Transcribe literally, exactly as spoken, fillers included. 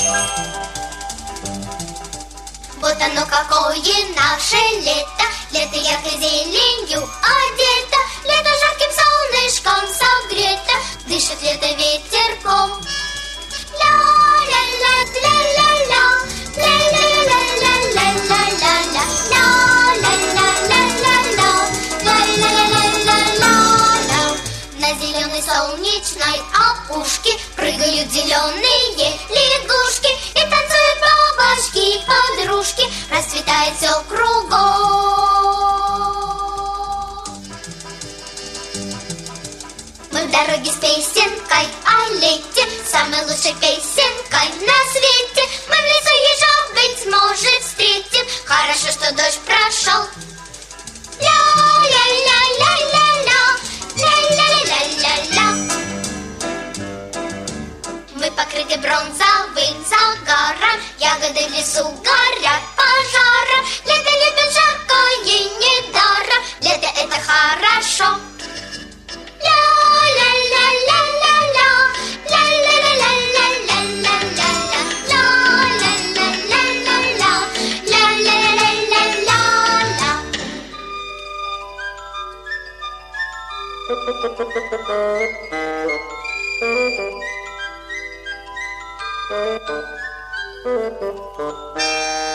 Вот оно какое наше лето, лето яркой зеленью одето, лето жарким солнышком согрето, дышит лето ветерком. Ля-ля-ля-ля-ля-ля, ля-ля-ля-ля-ля-ля-ля-ля, ля-ля-ля-ля-ля-ля, ля-ля-ля-ля-ля-ля. На зеленой солнечной опушке прыгают зеленые лягушки и танцуют бабочки-подружки, расцветает все кругом. Мы в дороге с песенкой о лете, самой лучшей песенкой на свете. Мы в лесу ежа, быть может, встретим, хорошо, что дождь прошел. Ля-ля-ля-ля-ля-ля, ля-ля-ля-ля-ля-ля. Мы покрыты бронзовым загаром, ягоды в лесу горят пожаром. Лето любит жаркое недаром, лето это хорошо. Ля-ля-ля-ля-ля-ля, ля-ля-ля-ля-ля-ля-ля-ля, ля-ля-ля-ля-ля-ля, ля-ля-ля-ля-ля-ля. Thank you.